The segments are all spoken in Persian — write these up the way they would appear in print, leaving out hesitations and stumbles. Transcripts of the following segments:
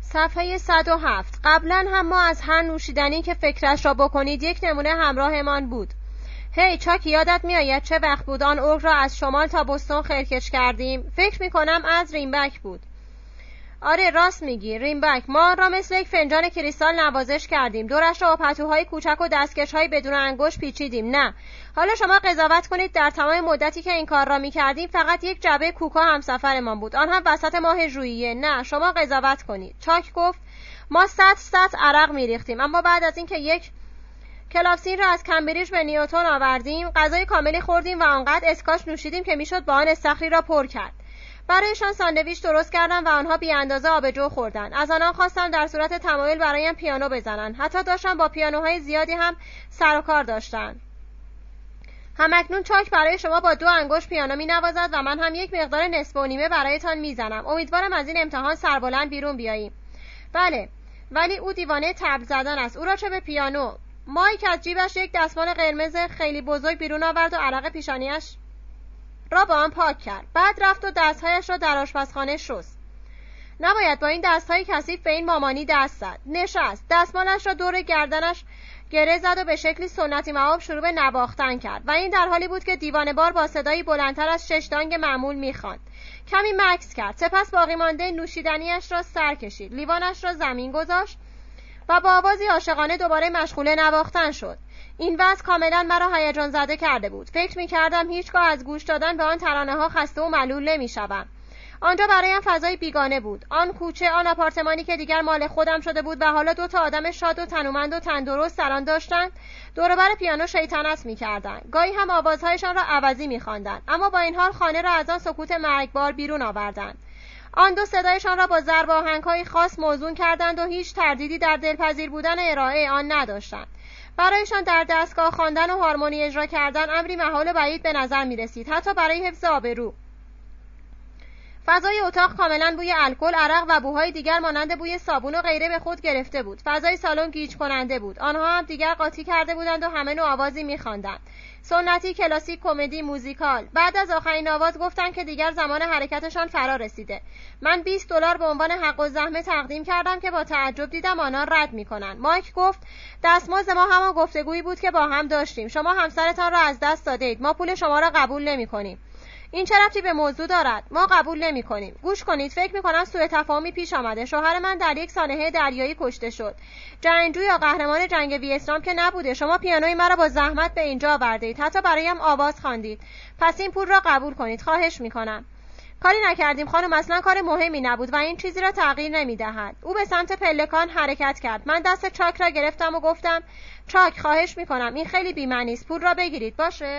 صفحه 107. قبلا هم ما از هر نوشیدنی که فکرش را بکنید یک نمونه همراهمان بود. هی چاک، یادت میآید چه وقت بود آن ارگ را از شمال تا بوستون خرکش کردیم؟ فکر میکنم از رینبک بود. آره راست میگی، رینبک. ما را مثل یک فنجان کریستال نوازش کردیم، دورش را با پتوهای کوچک و دستکش‌های بدون انگشت پیچیدیم. نه، حالا شما قضاوت کنید در تمام مدتی که این کار را میکردیم فقط یک جعبه کوکا همسفرمان بود، آن هم وسط ماه ژوئیه. نه، شما قضاوت کنید. چاک گفت ما سطل عرق میریختیم، اما بعد از اینکه یک کلافسین را از کمبریج به نیوتن آوردیم، غذای کاملی خوردیم و آنقدر اسکاچ نوشیدیم که میشد با آن استخری را پر کرد. برایشان ساندویچ درست کردم و آنها بی اندازه آبجو خوردند. از آنها خواستم در صورت تمایل برایم پیانو بزنند. حتی داشتم با پیانوهای زیادی هم سر و کار داشتند. همکنون چاک برای شما با 2 انگشت پیانو می نوازد و من هم یک مقدار نصف و نیمه برایتان می زنم. امیدوارم از این امتحان سربلند بیرون بیاییم. بله، ولی او دیوانه طبل زدن است. او را چه به پیانو. مایک از جیبش یک دستمال قرمز خیلی بزرگ بیرون آورد و عرق پیشانیش را با آن پاک کرد. بعد رفت و دستهایش را در آشپزخانه شست. نباید با این دستهای کثیف به این مامانی دست زد. نشست، دستمالش را دور گردنش گره زد و به شکلی سنتی مواب شروع به نواختن کرد و این در حالی بود که دیوانه‌بار با صدایی بلندتر از 6 دانگ معمول می‌خواند. کمی مکث کرد، سپس باقی مانده نوشیدنیش را سر کشید، لیوانش را زمین گذاشت و با آوازی عاشقانه دوباره مشغول نواختن شد. این وضع کاملا مرا هیجان زده کرده بود. فکر می‌کردم هیچگاه از گوش دادن به آن ترانه‌ها خسته و ملول نمی‌شوم. آنجا برایم فضای بیگانه بود. آن کوچه، آن آپارتمانی که دیگر مال خودم شده بود و حالا 2 آدم شاد و تنومند و تندرست در آن داشتند، دور و بر پیانو شیطنت می‌کردند. گاهی هم آوازهایشان را عوضی می‌خواندند، اما با این حال خانه را از آن سکوت مرگبار بیرون آوردند. آن 2 صدایشان را با ضرب آهنگ‌های خاص موزون کردند و هیچ تردیدی در دلپذیر بودن ارائه آن نداشتند. برایشان در دستگاه خواندن و هارمونی اجرا کردن امری محال و بعید به نظر می‌رسید، حتی برای حفظ آبرو. فضای اتاق کاملا بوی الکل، عرق و بوهای دیگر مانند بوی صابون و غیره به خود گرفته بود. فضای سالن گیج کننده بود. آنها هم دیگر قاطی کرده بودند و همه نوع آوازی می‌خواندند. سنتی، کلاسیک، کمدی، موزیکال. بعد از آخرین آواز گفتند که دیگر زمان حرکتشان فرا رسیده. من $20 به عنوان حق الزحمه تقدیم کردم که با تعجب دیدم آنها رد می‌کنند. مایک گفت دستمزد ما همان گفتگویی بود که با هم داشتیم. شما همسرتان را از دست دادید. ما پول شما را قبول نمی‌کنیم. این چه ربطی به موضوع دارد؟ ما قبول نمی‌کنیم. گوش کنید، فکر می‌کنم سوء تفاهمی پیش آمده. شوهر من در یک سانحه دریایی کشته شد. جنگجو یا قهرمان جنگ ویتنام که نبوده. شما پیانوی مرا با زحمت به اینجا آوردید. حتی برایم آواز خواندید. پس این پول را قبول کنید. خواهش می‌کنم. کاری نکردیم خانم، اصلا کار مهمی نبود و این چیزی را تغییر نمی‌دهد. او به سمت پلکان حرکت کرد. من دست چاک را گرفتم و گفتم چاک، خواهش می‌کنم، این خیلی بی‌معنی است. پول را بگیرید.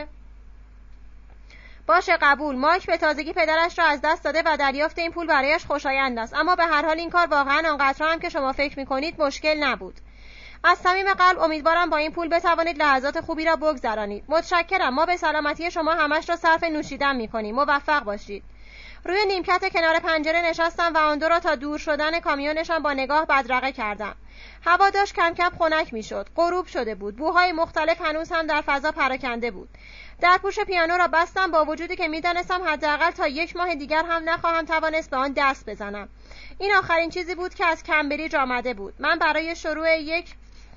باشه قبول. مایک به تازگی پدرش را از دست داده و دریافت این پول برایش خوشایند است، اما به هر حال این کار واقعا آنقدر هم که شما فکر می‌کنید مشکل نبود. از صمیم قلب امیدوارم با این پول بتوانید لحظات خوبی را بگذرانید. متشکرم. ما به سلامتی شما همش را صرف نوشیدن می‌کنیم. موفق باشید. روی نیمکت کنار پنجره نشستم و آن 2 را تا دور شدن کامیونشان با نگاه بدرقه کردم. هوا داشت کم کم خنک می‌شد. غروب شده بود. بوهای مختلف هنوز هم در فضا پراکنده بود. در پوش پیانو را بستم با وجودی که می‌دانستم حداقل تا 1 ماه دیگر هم نخواهم توانست به آن دست بزنم. این آخرین چیزی بود که از کمبریج آمده بود. من برای شروع یک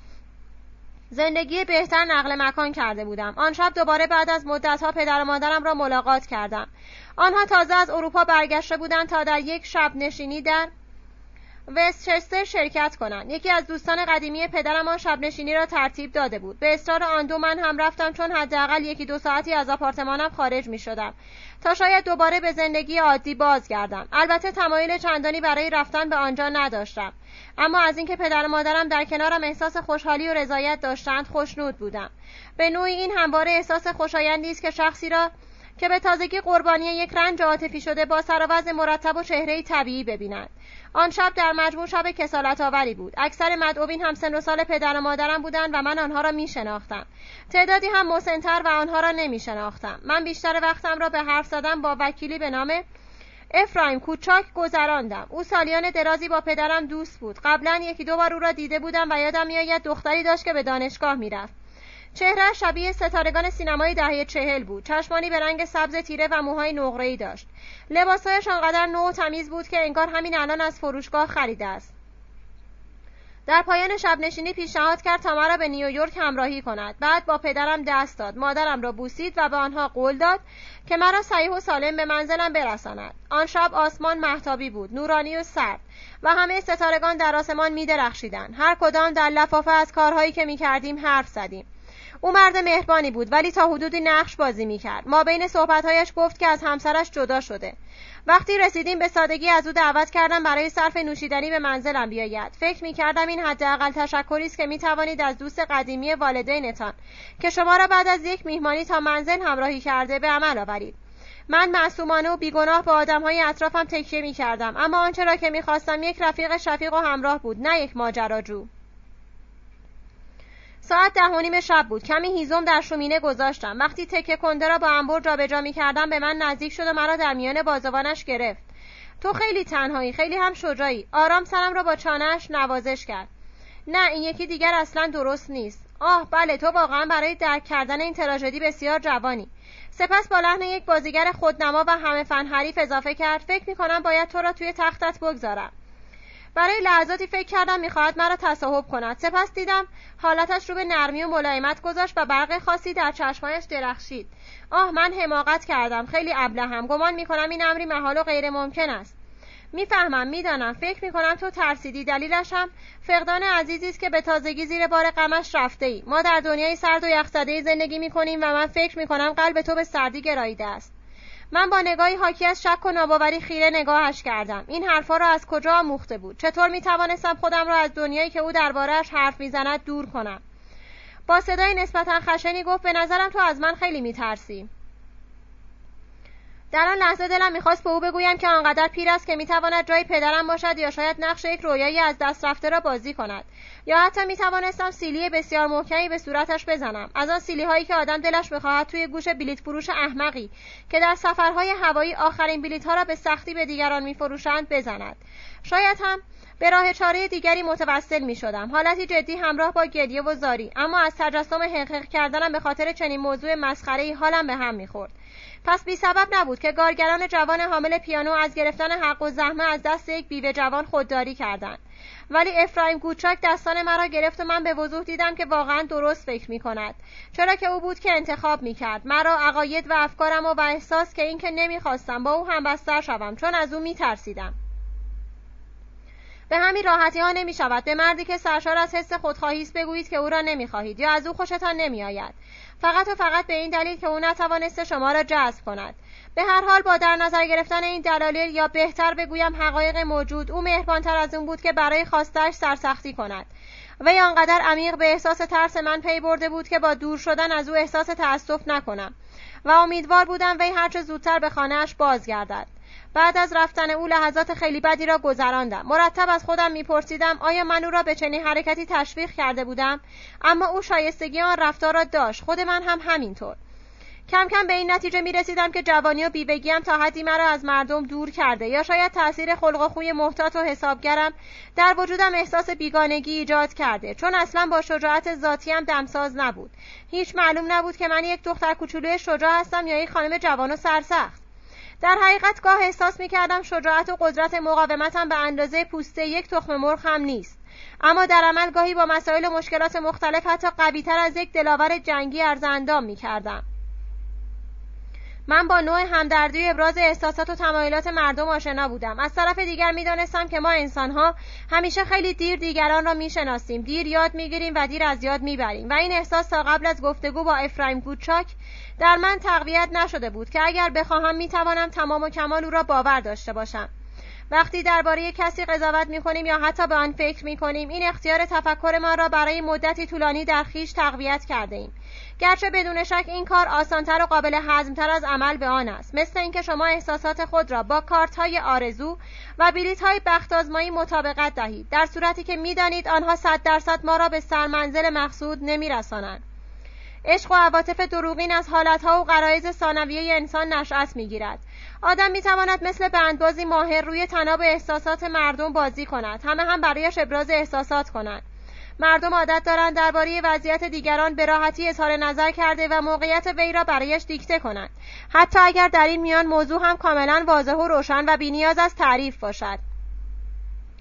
زندگی بهتر نقل مکان کرده بودم. آن شب دوباره بعد از مدت‌ها پدر و مادرم را ملاقات کردم. آنها تازه از اروپا برگشته بودند تا در یک شب نشینی در وستچستر شرکت کنند. یکی از دوستان قدیمی پدرم آن شب نشینی را ترتیب داده بود. به اصرار آن 2 من هم رفتم، چون حداقل 1-2 ساعتی از آپارتمانم خارج می شدم تا شاید دوباره به زندگی عادی بازگردم. البته تمایل چندانی برای رفتن به آنجا نداشتم، اما از اینکه پدر و مادرم در کنارم احساس خوشحالی و رضایت داشتند خوشنود بودم. به نوعی این همواره احساس خوشایندی است که شخصی را که به تازگی قربانی یک رنج عاطفی شده با سر و وضع مرتب و چهره‌ای طبیعی ببینند. آن شب در مجموع شب کسالت‌آوری بود. اکثر مدعوین هم سن و سال پدر و مادرم بودند و من آنها را می‌شناختم. تعدادی هم مسن‌تر و آنها را نمی‌شناختم. من بیشتر وقتم را به حرف زدن با وکیلی به نام افرایم کوچاک گذراندم. او سالیان درازی با پدرم دوست بود. قبلا 1-2 بار او را دیده بودم و یادم می‌آید دختری داشت که به دانشگاه می‌رفت. چهره شبیه ستارگان سینمای دهه 40 بود. چشمانی به رنگ سبز تیره و موهای نقره‌ای داشت. لباسهایش آنقدر نو و تمیز بود که انگار همین الان از فروشگاه خریده است. در پایان شب نشینی پیشنهاد کرد تا مرا به نیویورک همراهی کند. بعد با پدرم دست داد، مادرم را بوسید و به آنها قول داد که مرا صحیح و سالم به منزلم برساند. آن شب آسمان مهتابی بود، نورانی و سرد، و همه ستارگان در آسمان می‌درخشیدند. هر کدام در لفافه از کارهایی که می‌کردیم حرف زدیم. او مرد مهربانی بود ولی تا حدودی نقش بازی می‌کرد. ما بین صحبت‌هایش گفت که از همسرش جدا شده. وقتی رسیدیم به سادگی از او دعوت کردم برای صرف نوشیدنی به منزلم بیاید. فکر می‌کردم این حداقل تشکری است که می‌توانید از دوست قدیمی والدینتان که شما را بعد از یک میهمانی تا منزل همراهی کرده به عمل آورید. من معصومانه و بیگناه به آدم‌های اطرافم تکیه می‌کردم، اما آنچه را که می‌خواستم یک رفیق شفیق و همراه بود، نه یک ماجراجو. ساعت 10:30 شب بود. کمی هیزم در شومینه گذاشتم. وقتی تکه کنده را با انبر جابجا می‌کردم به من نزدیک شد و مرا در میان بازوانش گرفت. تو خیلی تنهایی، خیلی هم شجاعی. آرام سرم را با چانه‌اش نوازش کرد. نه، این یکی دیگر اصلاً درست نیست. آه بله، تو واقعاً برای درک کردن این تراژدی بسیار جوانی. سپس با لحن یک بازیگر خودنما و همه فن حریف اضافه کرد: فکر می‌کنم باید تو را توی تختت بگذارم. برای لحظاتی فکر کردم می‌خواهد مرا تصاحب کند. سپس دیدم حالتش رو به نرمی و ملایمت گذاشت و برق خاصی در چشمایش درخشید. آه، من حماقت کردم. خیلی ابلهام. گمان می‌کنم این امری محال و غیر ممکن است. میفهمم، میدانم. فکر می‌کنم تو ترسیدی. دلیلش هم فقدان عزیزی است که به تازگی زیر بار غمش رفته‌ای. ما در دنیای سرد و یخزده زندگی می‌کنیم و من فکر می‌کنم قلب تو به سردی گراییده است. من با نگاهی حاکی از شک و ناباوری خیره نگاهش کردم. این حرفا را از کجا آموخته بود؟ چطور می‌توانستم خودم را از دنیایی که او درباره‌اش حرف می‌زند دور کنم؟ با صدای نسبتاً خشنی گفت: به نظرم تو از من خیلی می‌ترسی. در آن لحظه دلم می‌خواست به او بگویم که آنقدر پیر است که می‌تواند جای پدرم باشد، یا شاید نقش یک رویایی از دست رفته را بازی کند، یا حتی می‌توانستم سیلی بسیار محکمی به صورتش بزنم، از آن سیلی‌هایی که آدم دلش بخواهد توی گوش بلیط فروش احمقی که در سفرهای هوایی آخرین بلیط‌ها را به سختی به دیگران می‌فروشند بزند. شاید هم به راه چاره دیگری متوسل می‌شدم، حالتی جدی همراه با گریه و زاری، اما از تجسم حقیق کردنم به خاطر چنین موضوع مسخره‌ای حالم به هم می‌خورد. پس بی سبب نبود که کارگران جوان حامل پیانو از گرفتن حق و زحمه از دست یک بیوه جوان خودداری کردند. ولی افرایم گوچاک دستان مرا گرفت و من به وضوح دیدم که واقعا درست فکر می‌کند، چرا که او بود که انتخاب می‌کرد مرا، عقاید و افکارم و احساس که این که نمی‌خواستم با او همبستر شوم، چون از او می‌ترسیدم. به همین راحتی ها نمی شود به مردی که سرشار از حس خودخواهی است بگویید که او را نمی‌خواهید یا از او خوشتان نمی‌آید، فقط و فقط به این دلیل که او نتوانسته شما را جذب کند. به هر حال با در نظر گرفتن این دلایل، یا بهتر بگویم حقایق موجود، او مهربانتر از اون بود که برای خواسته‌اش سرسختی کند. وی آنقدر عمیق به احساس ترس من پی برده بود که با دور شدن از او احساس تأسف نکنم و امیدوار بودم وی هرچه زودتر به خانه‌اش بازگردد. بعد از رفتن او لحظات خیلی بدی را گذراندم. مرتب از خودم میپرسیدم آیا من او را به چنین حرکتی تشویق کرده بودم؟ اما او شایستگی آن رفتار را داشت، خود من هم همینطور. کم کم به این نتیجه میرسیدم که جوانی و بیوگیم تا حدی مرا از مردم دور کرده، یا شاید تأثیر خلق و خوی محتاط و حسابگرم در وجودم احساس بیگانگی ایجاد کرده، چون اصلا با شجاعت ذاتیم دمساز نبود. هیچ معلوم نبود که من یک دختر کوچولوی شجاع هستم یا یک خانم جوان و سرسخت. در حقیقت گاه احساس می‌کردم شجاعت و قدرت مقاومتم به اندازه پوسته یک تخم مرغ هم نیست، اما در عمل گاهی با مسائل و مشکلات مختلف حتی قوی‌تر از یک دلاور جنگی عرض اندام می‌کردم. من با نوع همدردی و ابراز احساسات و تمایلات مردم آشنا بودم. از طرف دیگر می‌دانستم که ما انسان‌ها همیشه خیلی دیر دیگران را می‌شناسیم، دیر یاد می‌گیریم و دیر از یاد می‌بریم، و این احساس تا قبل از گفتگو با افرایم گوچاک در من تقویت نشده بود که اگر بخواهم می‌توانم تمام و کمال او را باور داشته باشم. وقتی درباره کسی قضاوت می‌کنیم یا حتی به آن فکر می‌کنیم، این اختیار تفکر ما را برای مدتی طولانی در خویش تقویت کرده‌ایم. گرچه بدون شک این کار آسان‌تر و قابل هضم‌تر از عمل به آن است، مثل اینکه شما احساسات خود را با کارت‌های آرزو و بلیط‌های بخت‌آزمایی مطابقت دهید، در صورتی که می‌دانید آنها 100% ما را به سرمنزل مقصود نمی‌رسانند. عشق و عواطف دروغین از حالت‌ها و غرایز ثانویه انسان نشأت می‌گیرد. آدم می‌تواند مثل بندبازی ماهر روی طناب احساسات مردم بازی کند، همه هم برایش ابراز احساسات کنند. مردم عادت دارند درباره وضعیت دیگران به راحتی اظهار نظر کرده و موقعیت وی را برایش دیکته کنند، حتی اگر در این میان موضوع هم کاملا واضح و روشن و بی‌نیاز از تعریف باشد.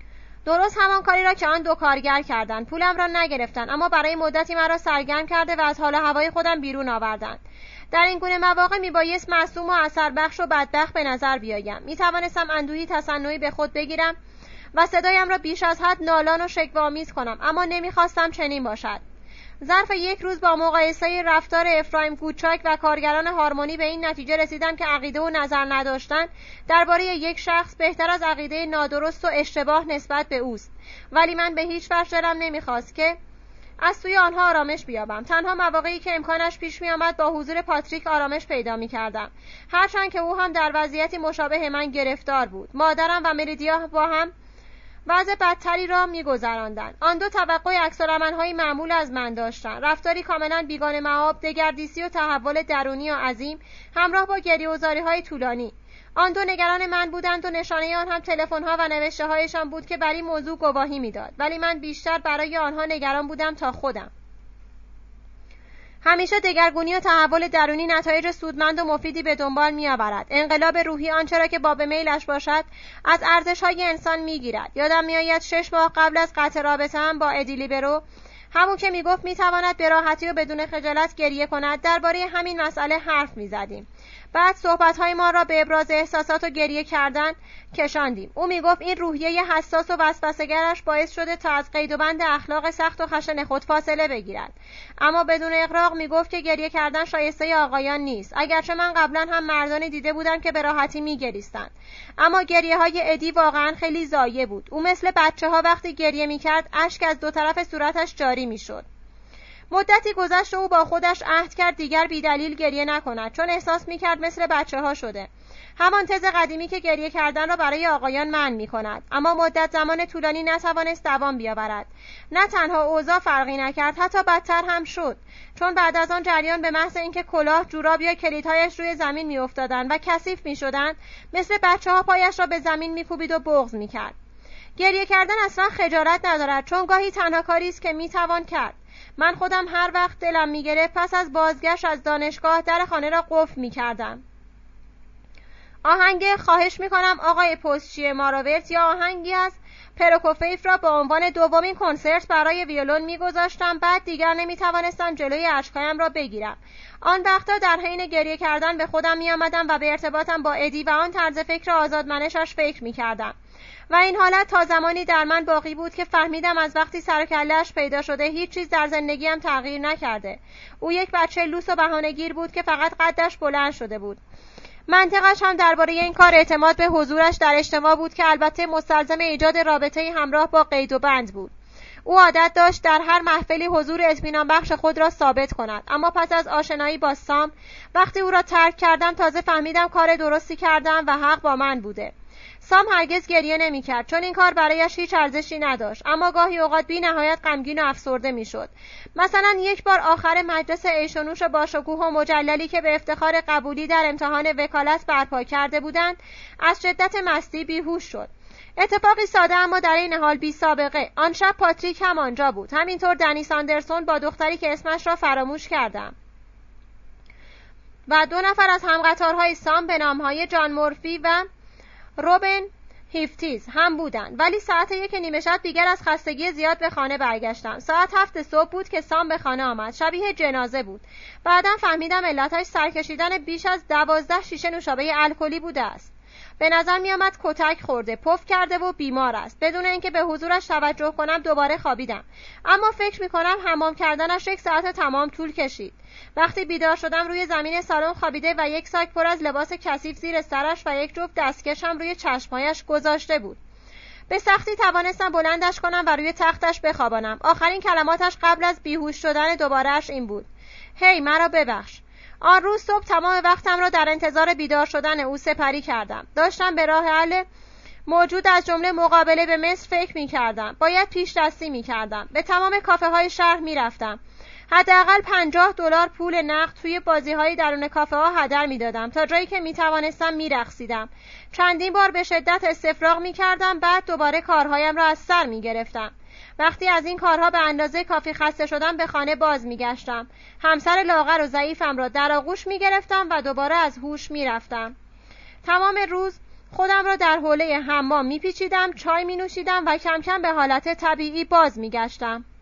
درست همان کاری را که آن دو کارگر کردند. پولم را نگرفتند، اما برای مدتی مرا سرگرم کرده و از حال و هوای خودم بیرون آوردند. در این گونه مواقع میبایست معصوم و اثربخش و بدبخت به نظر بیایم. میتوانستم اندوهی تصنعی به خود بگیرم و صدایم را بیش از حد نالان و شکوه‌آمیز کنم، اما نمیخواستم چنین باشد. ظرف یک روز با مقایسه رفتار افرایم گوچاک و کارگران هارمونی به این نتیجه رسیدم که عقیده و نظر نداشتن درباره یک شخص بهتر از عقیده نادرست و اشتباه نسبت به اوست. ولی من به هیچ وجه دلم نمیخواست که از سوی آنها آرامش بیابم. تنها مواقعی که امکانش پیش می آمد با حضور پاتریک آرامش پیدا می کردم، هرچند که او هم در وضعیتی مشابه من گرفتار بود. مادرم و مریدیا با هم وضع بدتری را می‌گذراندند. آن دو توقع عکس‌العمل‌های معمول از من داشتند. رفتاری کاملا بیگانه مآب، دگردیسی و تحول درونی و عظیم همراه با گریه‌وزاری‌های طولانی. آن دو نگران من بودند و نشانه آن هم تلفن‌ها و نوشته‌هایشان بود که بر این موضوع گواهی می‌داد. ولی من بیشتر برای آنها نگران بودم تا خودم. همیشه دگرگونی و تحول درونی نتایج سودمند و مفیدی به دنبال می‌آورد. انقلاب روحی آنچه را که باب میلش باشد از ارزش‌های انسان می‌گیرد. یادم می‌آید 6 ماه قبل از قطع رابطه‌ام با ادی لیبرو، همون که میگفت میتواند به راحتی و بدون خجالت گریه کند، درباره همین مسئله حرف میزدیم. بعد صحبت‌های ما را به ابراز احساسات و گریه کردن کشاندیم. او میگفت این روحیه حساس و وسوسه‌گرش باعث شده تا از قید و بند اخلاق سخت و خشن خود فاصله بگیرد. اما بدون اغراق میگفت که گریه کردن شایسته آقایان نیست. اگرچه من قبلا هم مردانی دیده بودم که به راحتی میگریستند، اما گریه‌های ادی واقعا خیلی ضایع بود. او مثل بچه‌ها وقتی گریه میکرد اشک از دو طرف صورتش جاری میشد. مدتی گذشت و او با خودش عهد کرد دیگر بیدلیل گریه نکند، چون احساس میکرد مثل بچه‌ها شده. همان تز قدیمی که گریه کردن را برای آقایان منع میکند. اما مدت زمان طولانی نتوانست دوام بیاورد. نه تنها اوضاع فرقی نکرد، حتی بدتر هم شد، چون بعد از آن جریان به محض اینکه کلاه، جوراب یا کلیدهایش روی زمین میافتادند و کثیف میشدند، مثل بچه‌ها پایش را به زمین میکوبید و بغض میکرد. گریه کردن اصلا خجالت ندارد، چون گاهی تنها کاری است که میتوان کرد. من خودم هر وقت دلم میگرفت پس از بازگشت از دانشگاه در خانه را قفل میکردم. آهنگ خواهش میکنم آقای پستچی ماراورت یا آهنگی از پروکوفیف را به عنوان دومین کنسرت برای ویولون میگذاشتم. بعد دیگر نمیتوانستم جلوی اشکهایم را بگیرم. آن وقتا در حین گریه کردن به خودم میآمدم و به ارتباطم با ادی و آن طرز فکر آزادمنشش فکر میکردم. و این حالت تا زمانی در من باقی بود که فهمیدم از وقتی سر و کله‌اش پیدا شده هیچ چیز در زندگیم تغییر نکرده. او یک بچه لوس و بهانه‌گیر بود که فقط قدش بلند شده بود. منطقش هم درباره این کار اعتماد به حضورش در اجتماع بود که البته مستلزم ایجاد رابطه‌ای همراه با قید و بند بود. او عادت داشت در هر محفلی حضور اطمینان بخش خود را ثابت کند. اما پس از آشنایی با سام، وقتی او را ترک کردم تازه فهمیدم کار درستی کردم و حق با من بوده. سام هرگز گریه نمی‌کرد، چون این کار برایش هیچ ارزشی نداشت، اما گاهی اوقات بی نهایت غمگین و افسرده میشد. مثلا یک بار آخر مجلس عیش و نوش باشکوه و مجللی که به افتخار قبولی در امتحان وکالت برپا کرده بودند، از شدت مستی بیهوش شد. اتفاقی ساده اما در این حال بی سابقه. آن شب پاتریک هم آنجا بود، همینطور دنی ساندرسون با دختری که اسمش را فراموش کردم، و 2 نفر از همقطارهای سام به نامهای جان مورفی و روبن هیفتیز هم بودند. ولی ساعت 1:30 دیگر از خستگی زیاد به خانه برگشتم. ساعت 7 صبح بود که سام به خانه آمد. شبیه جنازه بود. بعداً فهمیدم علتش سرکشیدن بیش از 12 شیشه نوشابه الکلی بوده است. به نظر می آمد کتک خورده، پف کرده و بیمار است. بدون اینکه به حضورش توجه کنم دوباره خوابیدم. اما فکر می کنم حمام کردنش 1 ساعت تمام طول کشید. وقتی بیدار شدم روی زمین سالن خوابیده و یک ساک پر از لباس کثیف زیر سرش و یک جفت دستکش هم روی چشمایش گذاشته بود. به سختی توانستم بلندش کنم و روی تختش بخوابانم. آخرین کلماتش قبل از بیهوش شدن دوبارهش این بود: هی مرا ببخش. آن روز صبح تمام وقتم را در انتظار بیدار شدن او سپری کردم. داشتم به راه حل موجود از جمله مقابله به مصر فکر می کردم. باید پیش دستی می کردم. به تمام کافه های شهر می رفتم. حداقل $50 پول نقد توی بازی‌های درون کافه ها هدر می‌دادم. تا جایی که می‌توانستم می‌رقصیدم. چندین بار به شدت استفراغ می‌کردم، بعد دوباره کارهایم را از سر می‌گرفتم. وقتی از این کارها به اندازه کافی خسته شدم به خانه باز می‌گشتم. همسر لاغر و ضعیفم را در آغوش می‌گرفتم و دوباره از هوش می‌رفتم. تمام روز خودم را در حوله حمام میپیچیدم، چای مینوشیدم و کم کم به حالت طبیعی باز میگشتم.